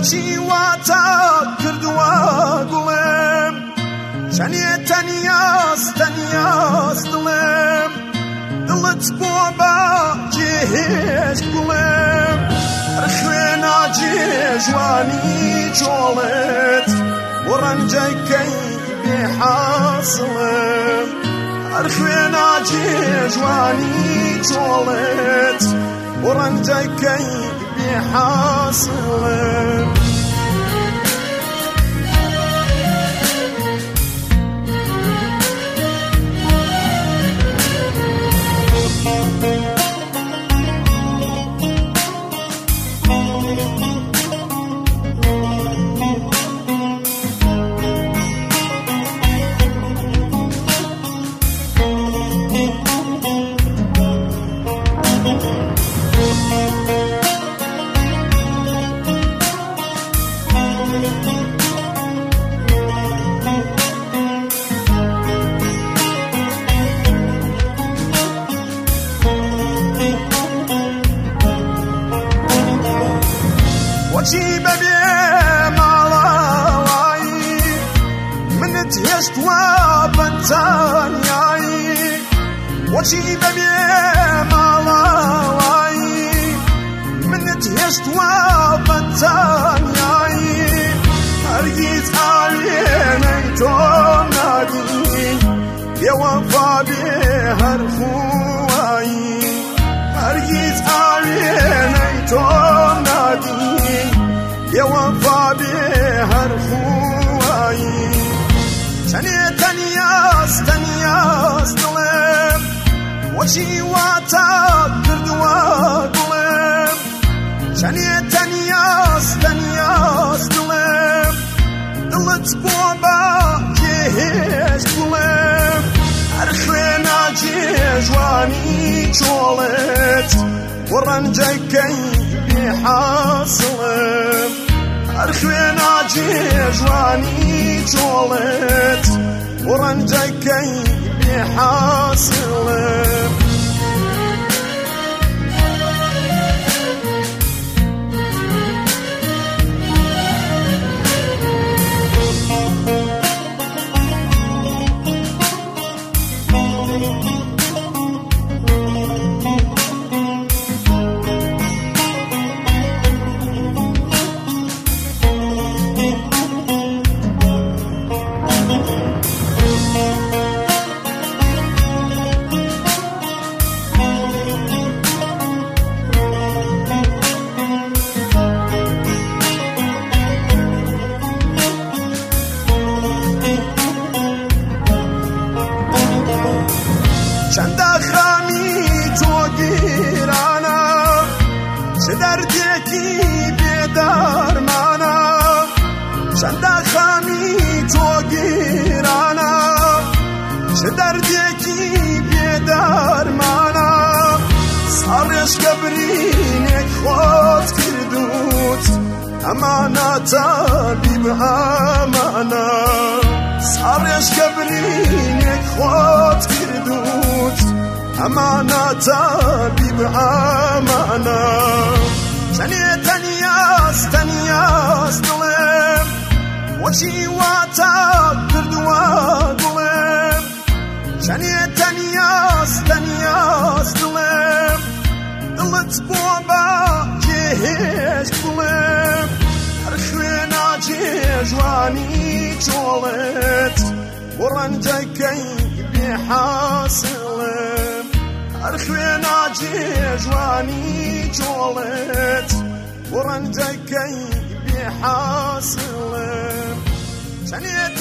بۆچی واتە کردووە گوڵێم چەنێ تەنیاس تەنیاس دڵێم دڵت بۆ بە جێهێشت گوڵێم هەر خوێناجێ جوانی چۆڵێت بۆ ڕەنجەکەی بێحاسڵێم هەر خوێناجێ جوانی چۆڵێت بۆ ڕەنجەکەی بێحاسڵێم بۆچی بەبێ ماڵاوایی منت هێشتوە بەتەنیایی بۆچی بەبێ ماڵاوایی منت هێشتوە بەتەنیایی هەرگیز ئاوێنەی تۆ نادین بێوەفا بێ هەر خوایی هەرگیز ئاوێنەی تۆ نادین بێوەفا بێ هەر خوایی چەنێ تەنیاس تەنیاس دڵێم بۆچی واتە کردووە گوڵێم چەنێ تەنیاس تەنیاس دڵێم دڵت بۆ بە جێهێشت گوڵێم هەر خوێناجێ جوانی چۆڵێت بۆ ڕەنجەکەی بێحاسڵێم هەر خوێناجێ جوانی چۆڵێت بۆ ڕەنجەکەی بێحاسڵێم چەندە خامی تۆ گیرانە چ دەردێکی بێدەرمانە چەندە خامی تۆ گیرانە چ دەردێکی بێدەرمانە ساڕێشکە برینێک خۆت کردوت ئەمانە تەبیب ئەمانە ساڕێشکە برینێک خۆت کردوت ئەمانە تەبیب ئەمانە چەنێ تەنیاس تەنیاس دڵێم بۆچی واتە کردووە گوڵێم چەنێ تەنیاس تەنیاس دڵێم دڵت بۆ بە جێهێشت گوڵێم هەر خوێناجێ جوانی چۆڵێت بۆ ڕەنجەکەی بێحاسڵێم هەر خوێناجێ جوانی چۆڵێت بۆ ڕەنجەکەی بێحاسڵێم چەنێ